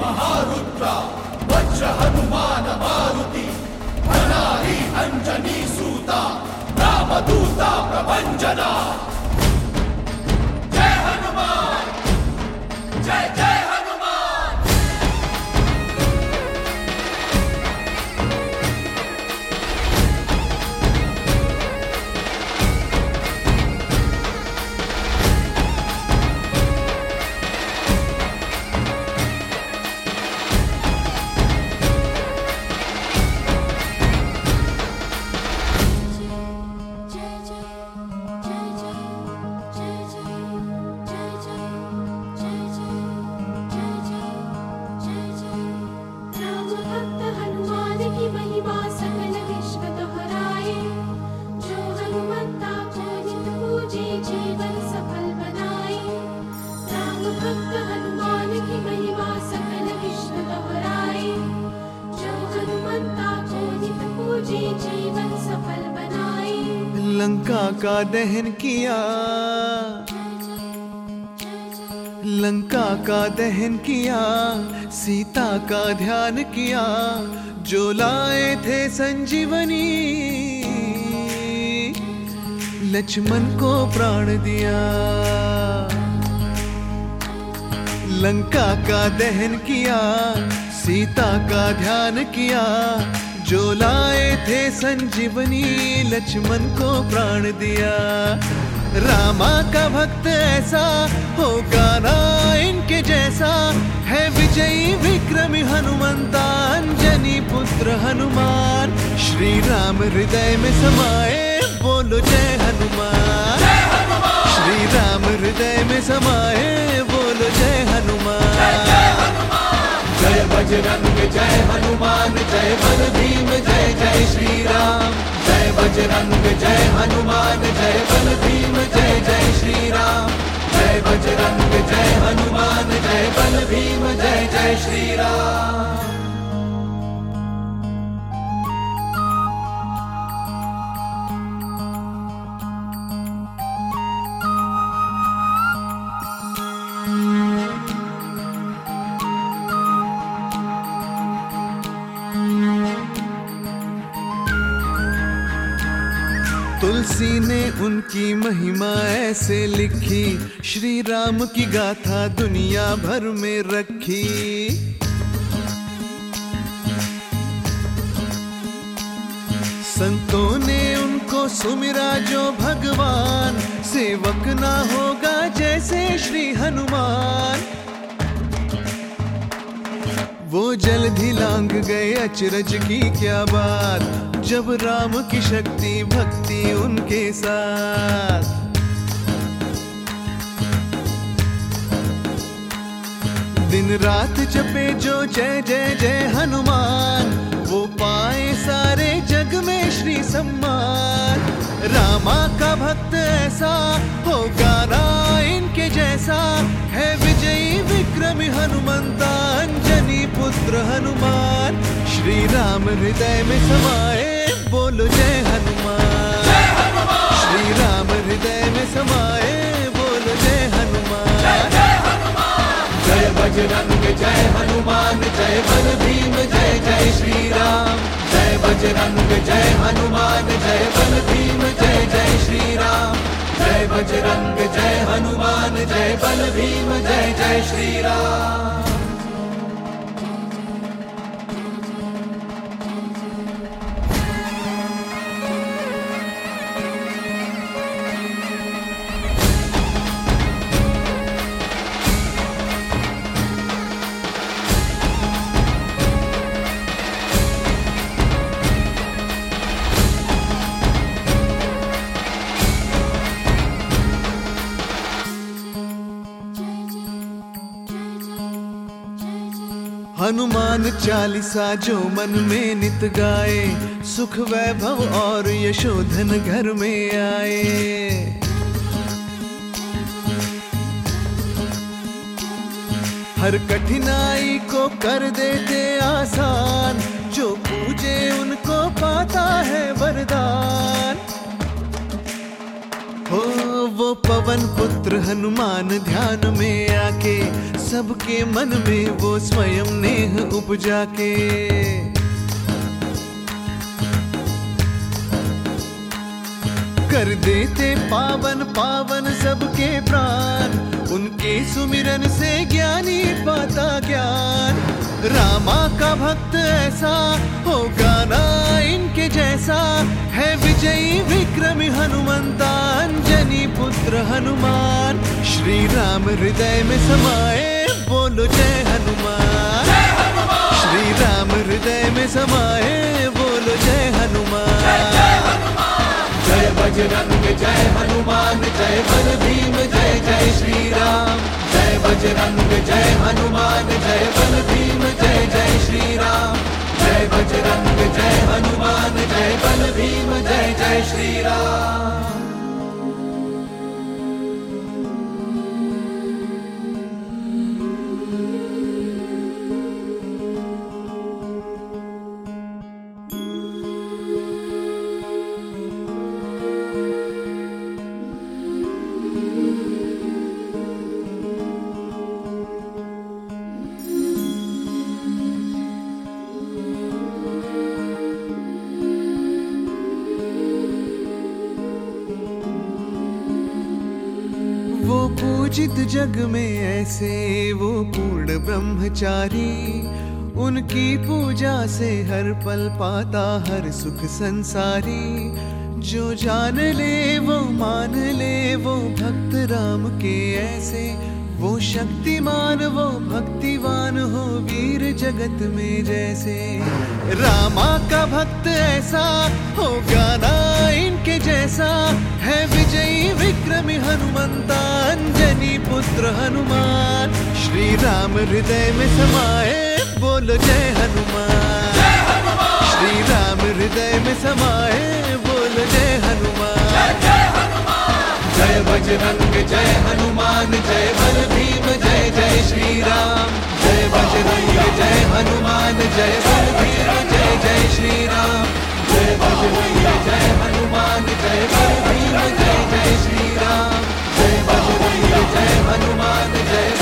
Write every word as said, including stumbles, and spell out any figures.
महारुद्रा वज्र हनुमान मारुति अनारी अंजनी सूता रामदूता प्रभंजना। जय हनुमान जय जय लंका का दहन किया, लंका का दहन किया, सीता का ध्यान किया, जो लाए थे संजीवनी, लक्ष्मण को प्राण दिया। लंका का दहन किया, सीता का ध्यान किया, जो लाए थे संजीवनी, लक्ष्मण को प्राण दिया। रामा का भक्त ऐसा होगा ना इनके जैसा, है विजयी विक्रमी हनुमंता अंजनी पुत्र हनुमान। श्री राम हृदय में समाए, बोलो जय हनुमान। श्री राम हृदय में समाए, बोलो जय हनुमान। जय बजरंग जय हनुमान जय बल भीम जय जय श्री राम। जय बजरंग जय हनुमान जय बल भीम जय जय श्री राम। जय बजरंग जय हनुमान जय बल भीम जय जय श्री राम। तुलसी ने उनकी महिमा ऐसे लिखी, श्री राम की गाथा दुनिया भर में रखी। संतों ने उनको सुमिरा जो भगवान, सेवक ना होगा जैसे श्री हनुमान। वो जल्दी लांग गए अचरज की क्या बात, जब राम की शक्ति भक्ति उनके साथ। दिन रात जपे जो जय जय जय हनुमान, वो पाए सारे जग में श्री सम्मान। रामा का भक्त ऐसा होगा ना इनके जैसा, है विजयी विक्रमी हनुमंता अंजनी पुत्र हनुमान। श्री राम हृदय में समाए, बोलो जय हनुमान। श्री राम हृदय में समाए, बोलो जय हनुमान। जय बजरंग जय हनुमान जय बल भीम जय जय श्री राम। जय बजरंग जय हनुमान जय बल भीम जय जय श्री राम। जय बजरंग जय हनुमान जय बल भीम जय जय श्री राम। हनुमान चालीसा जो मन में नित गाए, सुख वैभव और यशोधन घर में आए। हर कठिनाई को कर देते आसान, जो पूजे उनको पाता है वरदान। हो वो पवन पुत्र हनुमान ध्यान में आके, सबके मन में वो स्वयं नेह उपजा के कर देते पावन पावन सबके प्राण। उनके सुमिरन से ज्ञानी पाता ज्ञान। रामा का भक्त ऐसा होगा ना इनके जैसा, है विजयी विक्रमी हनुमंता अंजनी पुत्र हनुमान। श्री राम हृदय में समाए बोलो जय हनुमान। श्री राम हृदय में समाए बोलो जय हनुमान। जय बजरंग जय हनुमान जय बल भीम जय जय श्री राम। जय बजरंग जय हनुमान जय बल भीम जय जय श्री राम। जय बजरंग जय हनुमान जय बल भीम जय जय श्री राम। वो पूजित जग में ऐसे वो पूर्ण ब्रह्मचारी। उनकी पूजा से हर पल पाता हर सुख संसारी। जो जान ले वो मान ले वो भक्त राम के ऐसे। वो शक्तिमान वो भक्तिवान हो वीर जगत में जैसे। रामा का भक्त ऐसा होगा ना इनके जैसा, है विजयी विक्रमी हनुमंता अंजनी पुत्र हनुमान। श्री राम हृदय में समाए बोलो जय हनुमान। श्री राम हृदय में समाए बोलो जय हनुमान। जय बजरंग जय हनुमान जय बल भीम जय जय श्री राम। जय बजरंग जय हनुमान जय बल भीम जय जय श्री राम। जय बजरंग जय हनुमान जय बल भीम जय जय श्री राम। जय बजरंग जय हनुमान जय